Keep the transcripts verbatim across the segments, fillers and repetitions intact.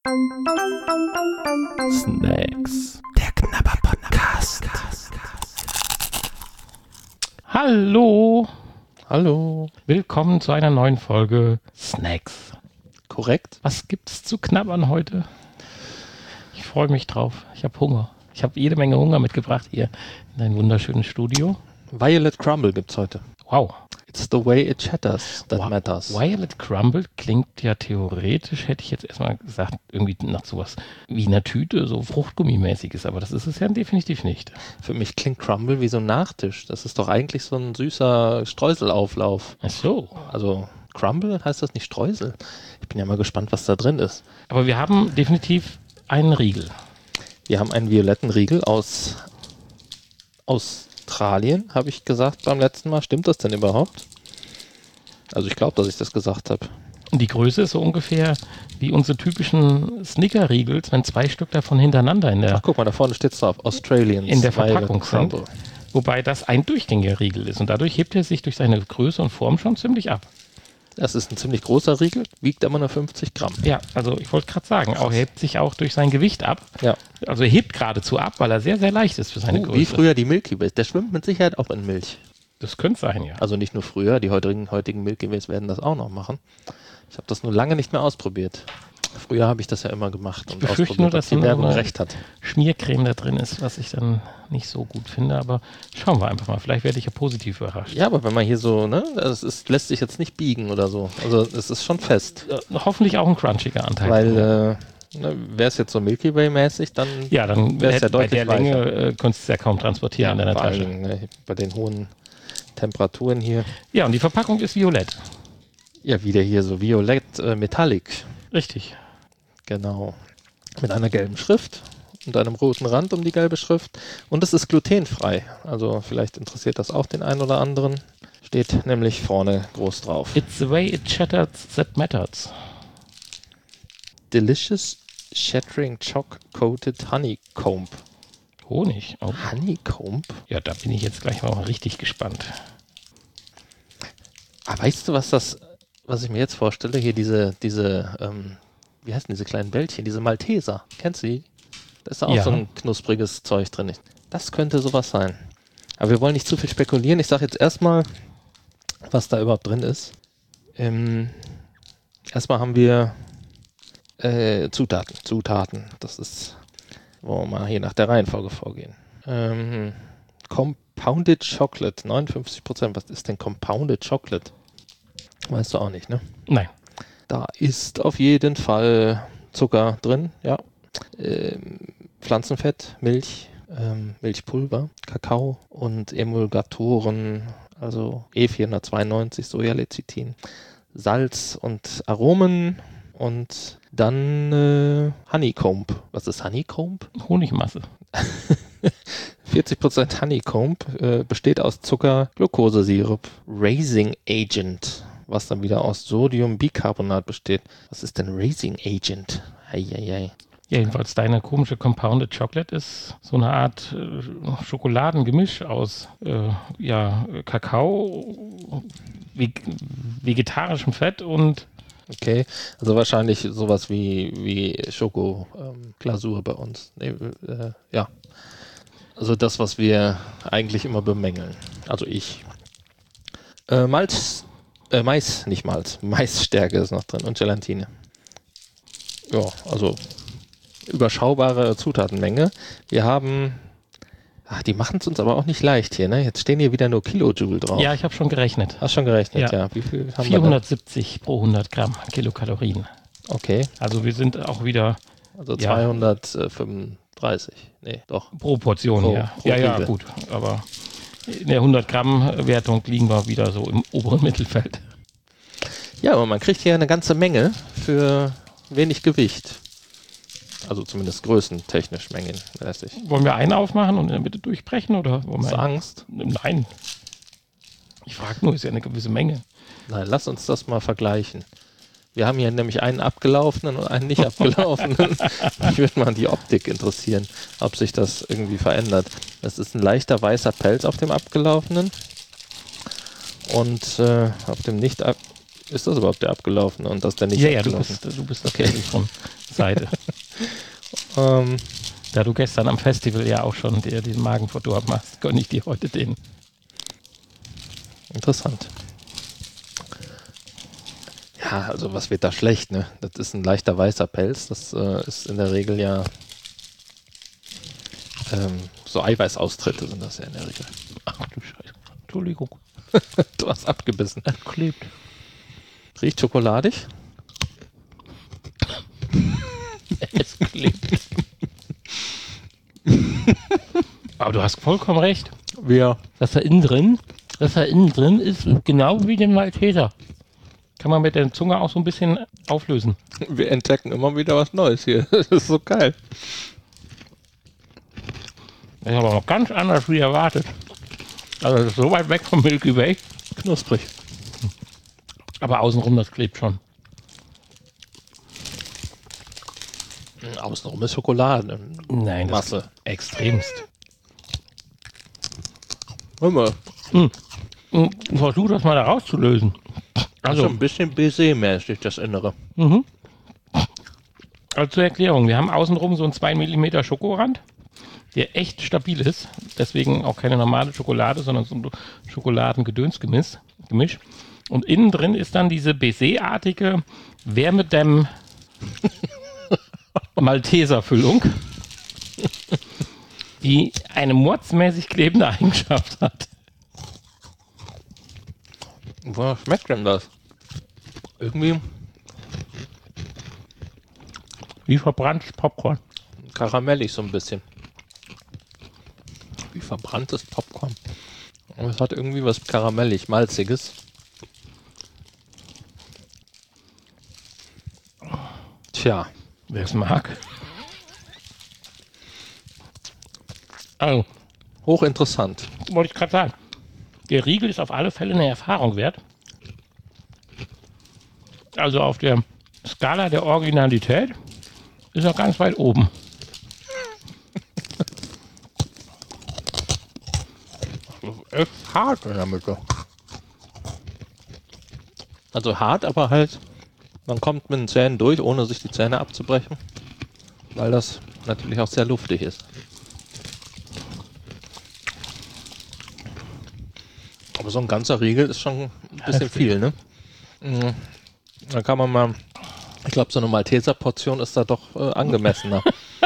Snacks. Der Knabber-Podcast. Hallo. Hallo. Willkommen zu einer neuen Folge Snacks. Korrekt. Was gibt's zu knabbern heute? Ich freue mich drauf. Ich habe Hunger. Ich habe jede Menge Hunger mitgebracht hier in ein wunderschönes Studio. Violet Crumble gibt's heute. Wow. It's the way it chatters that wow. matters. Violet Crumble klingt ja theoretisch, hätte ich jetzt erstmal gesagt, irgendwie nach sowas wie einer Tüte, so Fruchtgummimäßiges, aber das ist es ja definitiv nicht. Für mich klingt Crumble wie so ein Nachtisch. Das ist doch eigentlich so ein süßer Streuselauflauf. Ach so. Also Crumble, heißt das nicht Streusel? Ich bin ja mal gespannt, was da drin ist. Aber wir haben definitiv einen Riegel. Wir haben einen violetten Riegel aus Australien, habe ich gesagt beim letzten Mal. Stimmt das denn überhaupt? Also ich glaube, dass ich das gesagt habe. Die Größe ist so ungefähr wie unsere typischen Snicker-Riegels, wenn zwei Stück davon hintereinander in der, Ach, guck mal, da vorne steht es drauf. Australians in der Violet Verpackung sind. Crumble. Wobei Wobei das ein durchgängiger Riegel ist und dadurch hebt er sich durch seine Größe und Form schon ziemlich ab. Das ist ein ziemlich großer Riegel, wiegt aber nur fünfzig Gramm. Ja, also ich wollte gerade sagen, auch er hebt sich auch durch sein Gewicht ab. Ja. Also er hebt geradezu ab, weil er sehr, sehr leicht ist für seine Uh, Größe. wie früher die Milky Ways. Der schwimmt mit Sicherheit auch in Milch. Das könnte sein, ja. Also nicht nur früher, die heutigen, heutigen Milky Ways werden das auch noch machen. Ich habe das nur lange nicht mehr ausprobiert. Früher habe ich das ja immer gemacht und befürchte ausprobiert, nur, ob dass die dann Werbung eine recht hat. Schmiercreme da drin ist, was ich dann nicht so gut finde, aber schauen wir einfach mal. Vielleicht werde ich ja positiv überrascht. Ja, aber wenn man hier so, ne, das ist, lässt sich jetzt nicht biegen oder so. Also es ist schon fest. Äh, hoffentlich auch ein crunchiger Anteil. Weil, äh, ne, wäre es jetzt so Milky Way mäßig, dann ja, dann wäre es ja hätte- bei deutlich der Länge weicher. äh, könntest du es ja kaum transportieren in deiner vor allen Tasche. Dingen, ne, bei den hohen Temperaturen hier. Ja, und die Verpackung ist violett. Ja, wieder hier so violett äh, Metallic. Richtig. Genau. Mit einer gelben Schrift und einem roten Rand um die gelbe Schrift. Und es ist glutenfrei. Also vielleicht interessiert das auch den einen oder anderen. Steht nämlich vorne groß drauf. It's the way it chatters that matters. Delicious Shattering Choc Coated Honeycomb. Honig. Oh. Honeycomb? Ja, da bin ich jetzt gleich mal richtig gespannt. Ah, weißt du, was das, was ich mir jetzt vorstelle? Hier diese, diese, ähm, wie heißen diese kleinen Bällchen? Diese Malteser. Kennst du die? Da ist da auch Ja. so ein knuspriges Zeug drin. Das könnte sowas sein. Aber wir wollen nicht zu viel spekulieren. Ich sage jetzt erstmal, was da überhaupt drin ist. Ähm, erstmal haben wir äh, Zutaten. Zutaten. Das ist, wollen wir mal hier nach der Reihenfolge vorgehen. Ähm, Compounded Chocolate, neunundfünfzig Prozent. Was ist denn Compounded Chocolate? Weißt du auch nicht, ne? Nein. Da ist auf jeden Fall Zucker drin, ja. Ähm, Pflanzenfett, Milch, ähm, Milchpulver, Kakao und Emulgatoren, also E vierhundertzweiundneunzig, Sojalecithin, Salz und Aromen und dann äh, Honeycomb. Was ist Honeycomb? Honigmasse. vierzig Prozent Honeycomb äh, besteht aus Zucker, Glukosesirup, Raising Agent, was dann wieder aus Sodiumbicarbonat besteht. Was ist denn Raising Agent? Eieiei. Ja, jedenfalls deine komische Compounded Chocolate ist so eine Art äh, Schokoladengemisch aus äh, ja, Kakao, veg vegetarischem Fett und Okay, also wahrscheinlich sowas wie, wie Schokoglasur bei uns. Nee, äh, ja. Also das, was wir eigentlich immer bemängeln. Also ich. Äh, Malz, äh, Mais, nicht Malz, Maisstärke ist noch drin und Gelatine. Ja, also überschaubare Zutatenmenge. Wir haben, ach, die machen es uns aber auch nicht leicht hier, ne? Jetzt stehen hier wieder nur Kilojoule drauf. ja, ich habe schon gerechnet. Hast schon gerechnet, Ja. ja. Wie viel haben vierhundertsiebzig pro hundert Gramm Kilokalorien. wir da? Okay, Also wir sind auch wieder also Ja. zweihundertfünfunddreißig. Nee, doch. pro Portion Pro- hier. pro Ja, ja, Riegel. gut. Aber in der hundert Gramm Wertung liegen wir wieder so im oberen Mittelfeld. Ja, aber man kriegt hier eine ganze Menge für wenig Gewicht. Also zumindest größentechnisch mengenmäßig. Wollen wir einen aufmachen und in der Mitte durchbrechen oder wollen Hast wir du Angst? Nein. Ich frage nur, ist ja eine gewisse Menge. Nein, lass uns das mal vergleichen. Wir haben hier nämlich einen abgelaufenen und einen nicht abgelaufenen. Mich würde mal die Optik interessieren, ob sich das irgendwie verändert. Das ist ein leichter weißer Pelz auf dem abgelaufenen und äh, auf dem nicht ab Ist das überhaupt der abgelaufene und das der nicht Ja, ja, du abgelaufen? bist, du bist tatsächlich von Seite. Ähm, Da du gestern am Festival ja auch schon dir den Magen verdorben hast, gönne ich dir heute den. interessant. Ja, also was wird da schlecht, ne? Das ist ein leichter weißer Pelz. Das äh, ist in der Regel ja ähm, so Eiweißaustritte sind das ja in der Regel. Ach du Scheiße. Entschuldigung. Du hast abgebissen. Es klebt. Riecht schokoladig? Es klebt. Aber du hast vollkommen recht. Wir. Das da innen drin, das da innen drin ist genau wie den Malteser. Kann man mit der Zunge auch so ein bisschen auflösen. Wir entdecken immer wieder was Neues hier. Das ist so geil. Das ist aber noch ganz anders wie erwartet. Also das ist so weit weg vom Milky Way. Knusprig. Aber außenrum, das klebt schon. Außenrum ist Schokolade. Nein, das Masse. ist extremst. Hör mal. Versuch das mal da rauszulösen. Also Also, ein bisschen Baiser-mäßig, das Innere. mhm. Also zur Erklärung, wir haben außenrum so einen zwei Millimeter Schokorand, der echt stabil ist. Deswegen auch keine normale Schokolade, sondern so ein Schokoladengedönsgemisch. Gemisch. Und innen drin ist dann diese Baiser-artige Wärmedämm Malteser-Füllung, die eine mordsmäßig klebende Eigenschaft hat. Was schmeckt denn das? Irgendwie Wie verbranntes Popcorn. karamellig so ein bisschen. Wie verbranntes Popcorn. Aber es hat irgendwie was karamellig, malziges. Tja. Wer es mag. Also, Hochinteressant. wollte ich gerade sagen. Der Riegel ist auf alle Fälle eine Erfahrung wert. Also auf der Skala der Originalität ist er ganz weit oben. Echt hart in der Mitte. Also hart, aber halt, man kommt mit den Zähnen durch, ohne sich die Zähne abzubrechen. Weil das natürlich auch sehr luftig ist. Aber so ein ganzer Riegel ist schon ein bisschen Heftig. viel, ne? Mhm. Da kann man mal, ich glaube, so eine Malteser-Portion ist da doch äh, angemessener.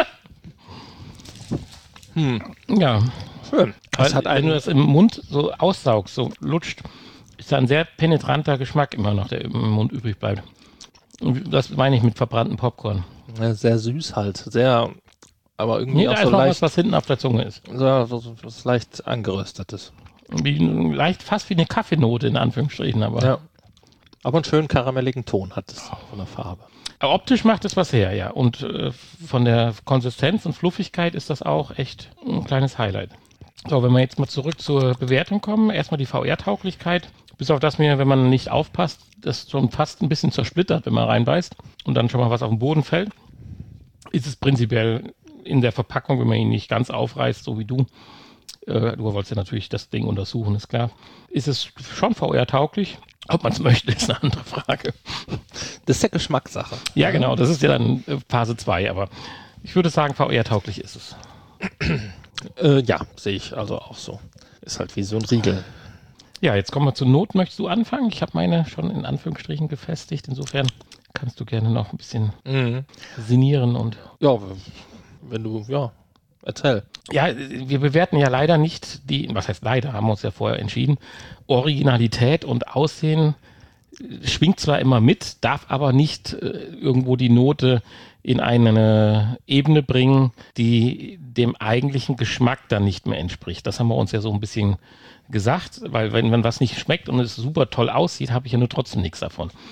Ja, Schön. weil, Es hat wenn du einen, das im Mund so aussaugst, so lutscht, ist da ein sehr penetranter Geschmack immer noch, der im Mund übrig bleibt. Und das meine ich mit verbranntem Popcorn. ja, sehr süß halt, sehr, aber irgendwie Nee, da auch ist so noch was, leicht, was hinten auf der Zunge ist. so, so, was leicht angeröstetes. Wie, leicht fast wie eine Kaffeenote in Anführungsstrichen, aber Ja. Aber einen schönen karamelligen Ton hat es von der Farbe. Aber optisch macht es was her, ja. Und äh, von der Konsistenz und Fluffigkeit ist das auch echt ein kleines Highlight. So, wenn wir jetzt mal zurück zur Bewertung kommen, erstmal die V R-Tauglichkeit. Bis auf das mir, wenn man nicht aufpasst, das schon fast ein bisschen zersplittert, wenn man reinbeißt und dann schon mal was auf den Boden fällt, ist es prinzipiell in der Verpackung, wenn man ihn nicht ganz aufreißt, so wie du, äh, du wolltest ja natürlich das Ding untersuchen, ist klar, ist es schon V R-tauglich. Ob man es möchte, ist eine andere Frage. Das ist ja Geschmackssache. Ja, genau, das ist ja dann äh, Phase zwei, aber ich würde sagen, V R-tauglich ist es. Äh, ja, sehe ich also auch so. Ist halt wie so ein Riegel. Ja, jetzt kommen wir zur Not. Möchtest du anfangen? Ich habe meine schon in Anführungsstrichen gefestigt. Insofern kannst du gerne noch ein bisschen Mhm. sinnieren und... Ja, wenn du, ja, erzähl. Ja, wir bewerten ja leider nicht die, was heißt leider, haben wir uns ja vorher entschieden, Originalität und Aussehen schwingt zwar immer mit, darf aber nicht äh, irgendwo die Note in eine Ebene bringen, die dem eigentlichen Geschmack dann nicht mehr entspricht. Das haben wir uns ja so ein bisschen gesagt, weil wenn man was nicht schmeckt und es super toll aussieht, habe ich ja nur trotzdem nichts davon.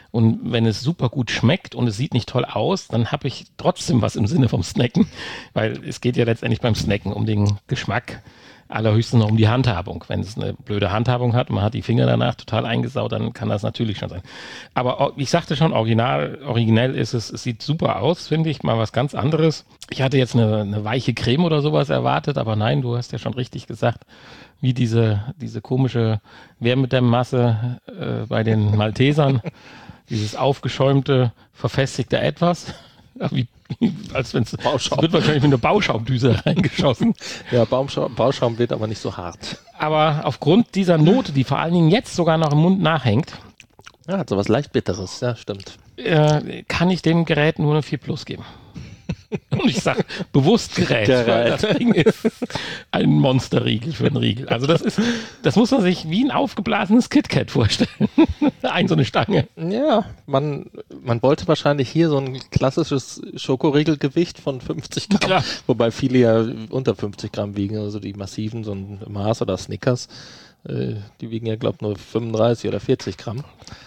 Und wenn es super gut schmeckt und es sieht nicht toll aus, dann habe ich trotzdem was im Sinne vom Snacken, weil es geht ja letztendlich beim Snacken um den Geschmack, allerhöchstens noch um die Handhabung. Wenn es eine blöde Handhabung hat und man hat die Finger danach total eingesaut, dann kann das natürlich schon sein. Aber ich sagte schon, original, originell ist es, es sieht super aus, finde ich, mal was ganz anderes. Ich hatte jetzt eine, eine weiche Creme oder sowas erwartet, aber nein, du hast ja schon richtig gesagt, wie diese, diese komische Wärmedämmmasse äh, bei den Maltesern, dieses aufgeschäumte, verfestigte Etwas, wie als wenn es wird wahrscheinlich mit einer Bauschaumdüse reingeschossen. Ja, Baumschaum, Bauschaum wird aber nicht so hart. Aber aufgrund dieser Note, die vor allen Dingen jetzt sogar noch im Mund nachhängt, ja, hat sowas leicht Bitteres, ja, stimmt. Äh, kann ich dem Gerät nur eine vier plus geben. Und ich sage bewusst Gerät, Gerät. weil das Ding ist ein Monsterriegel für einen Riegel. Also das ist, das muss man sich wie ein aufgeblasenes KitKat vorstellen. Ein so eine Stange. Ja, man, man wollte wahrscheinlich hier so ein klassisches Schokoriegelgewicht von fünfzig Gramm, Klar. Wobei viele ja unter fünfzig Gramm wiegen, also die massiven, so ein Mars oder Snickers, äh, die wiegen ja, glaube ich, nur fünfunddreißig oder vierzig Gramm.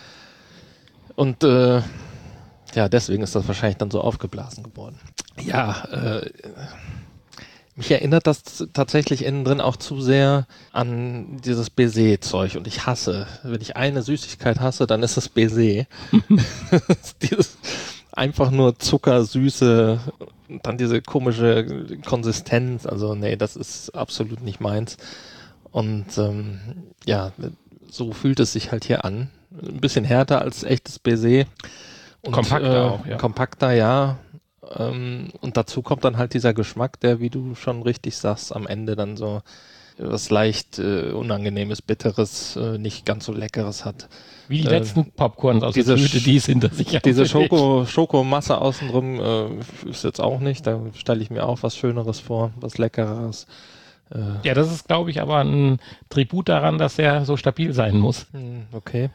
Und äh, ja, deswegen ist das wahrscheinlich dann so aufgeblasen geworden. Ja, äh, mich erinnert das tatsächlich innen drin auch zu sehr an dieses Baiser-Zeug. Und ich hasse, wenn ich eine Süßigkeit hasse, dann ist es Baiser. Dieses einfach nur Zucker, Süße, dann diese komische Konsistenz. Also nee, das ist absolut nicht meins. Und ähm, ja, so fühlt es sich halt hier an. Ein bisschen härter als echtes Baiser. Und, kompakter äh, auch, ja. Kompakter, ja. Ähm, und dazu kommt dann halt dieser Geschmack, der, wie du schon richtig sagst, am Ende dann so was leicht äh, Unangenehmes, Bitteres, äh, nicht ganz so Leckeres hat. Wie die äh, letzten Popcorns aus der diese Tüte, die es hinter sich haben. Diese Schoko, Schokomasse außenrum äh, ist jetzt auch nicht. Da stelle ich mir auch was Schöneres vor, was Leckeres. Äh, Ja, das ist, glaube ich, aber ein Tribut daran, dass er so stabil sein muss. Okay.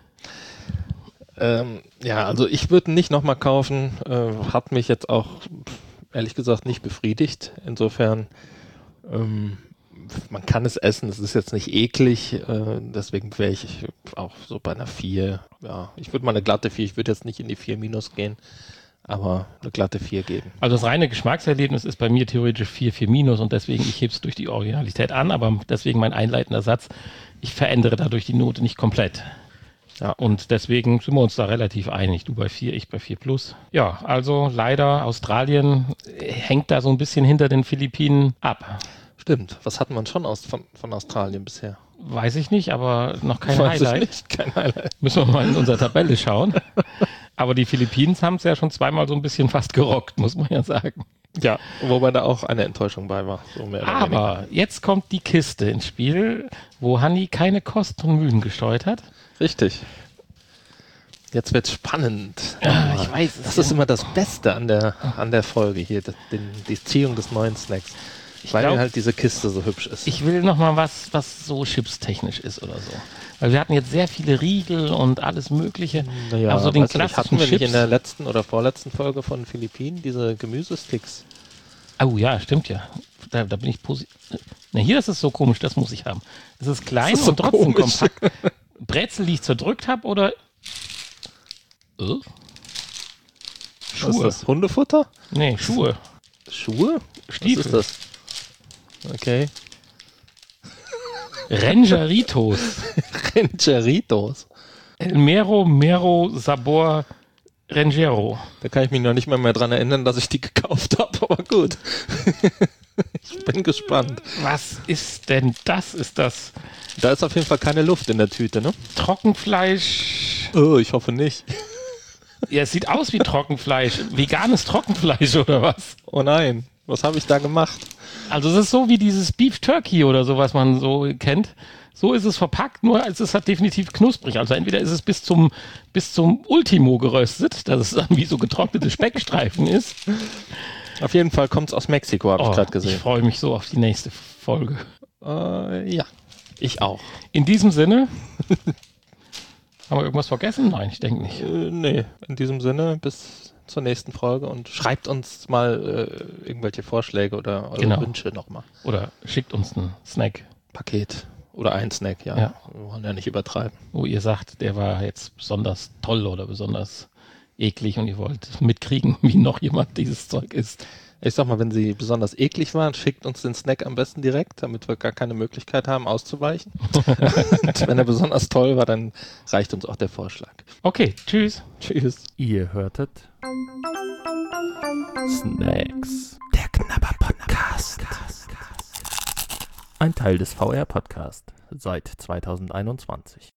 Ähm, ja, also ich würde ihn nicht nochmal kaufen, äh, hat mich jetzt auch ehrlich gesagt nicht befriedigt. Insofern, ähm, man kann es essen, es ist jetzt nicht eklig, äh, deswegen wäre ich auch so bei einer vier. Ja, ich würde mal eine glatte vier, ich würde jetzt nicht in die vier minus gehen, aber eine glatte vier geben. Also das reine Geschmackserlebnis ist bei mir theoretisch vier, vier minus und deswegen, ich hebe es durch die Originalität an, aber deswegen mein einleitender Satz, ich verändere dadurch die Note nicht komplett. Ja, und deswegen sind wir uns da relativ einig. Du bei vier, ich bei vier plus. Ja, also leider Australien hängt da so ein bisschen hinter den Philippinen ab. Stimmt. Was hatten wir schon aus, von, von Australien bisher? Weiß ich nicht, aber noch kein Weiß Highlight. Ich nicht, kein Highlight. Müssen wir mal in unserer Tabelle schauen. Aber die Philippinen haben es ja schon zweimal so ein bisschen fast gerockt, muss man ja sagen. Ja, wobei da auch eine Enttäuschung bei war. So mehr oder Aber weniger. jetzt kommt die Kiste ins Spiel, wo Hanni keine Kosten und Mühen gesteuert hat. Richtig. Jetzt wird's spannend. Ja, ich weiß es, Das ja. ist immer das Beste an der, an der Folge hier, das, den, die Ziehung des neuen Snacks. Ich Weil glaub, halt diese Kiste so hübsch ist. Ich will noch mal was, was so chipstechnisch ist oder so. Weil wir hatten jetzt sehr viele Riegel und alles Mögliche. naja, aber so den weißt du nicht, klassischen hatten wir nicht Chips. in der letzten oder vorletzten Folge von Philippinen diese Gemüsesticks? Oh ja, stimmt ja. Da, da bin ich positiv. Na, hier ist es so komisch, das muss ich haben. Es ist klein Das ist so und trotzdem komisch. kompakt. Brezel, die ich zerdrückt habe oder äh? Was ist Schuhe. das? Hundefutter? Nee, Schuhe. Schuhe? Stiefel. Was ist das? Okay. Rangeritos. Rangeritos. El Mero Mero Sabor Rangero. Da kann ich mich noch nicht mal mehr dran erinnern, dass ich die gekauft habe, aber gut. Ich bin gespannt. Was ist denn das? Ist das Da ist auf jeden Fall keine Luft in der Tüte, ne? Trockenfleisch? Oh, ich hoffe nicht. Ja, es sieht aus wie Trockenfleisch. Veganes Trockenfleisch oder was? Oh nein, was habe ich da gemacht? Also es ist so wie dieses Beef Turkey oder so, was man so kennt. So ist es verpackt, nur es ist halt definitiv knusprig. Also entweder ist es bis zum, bis zum Ultimo geröstet, dass es dann wie so getrocknete Speckstreifen ist. Auf jeden Fall kommt es aus Mexiko, habe Oh, ich gerade ich gesehen. freue mich so auf die nächste Folge. Äh, ja, ich auch. In diesem Sinne, haben wir irgendwas vergessen? Nein, ich denke nicht. Äh, nee, in diesem Sinne, bis zur nächsten Folge und schreibt uns mal äh, irgendwelche Vorschläge oder eure Genau. Wünsche nochmal. Oder schickt uns einen Snack. Paket Oder ein Snack, ja. Ja. Wir wollen ja nicht übertreiben. Wo ihr sagt, der war jetzt besonders toll oder besonders eklig und ihr wollt mitkriegen, wie noch jemand dieses Zeug isst. Ich sag mal, wenn sie besonders eklig waren, schickt uns den Snack am besten direkt, damit wir gar keine Möglichkeit haben, auszuweichen. Und wenn er besonders toll war, dann reicht uns auch der Vorschlag. Okay, tschüss. Tschüss. Ihr hörtet Snacks. Der Knabber Podcast. Ein Teil des V R Podcast seit zweitausendeinundzwanzig.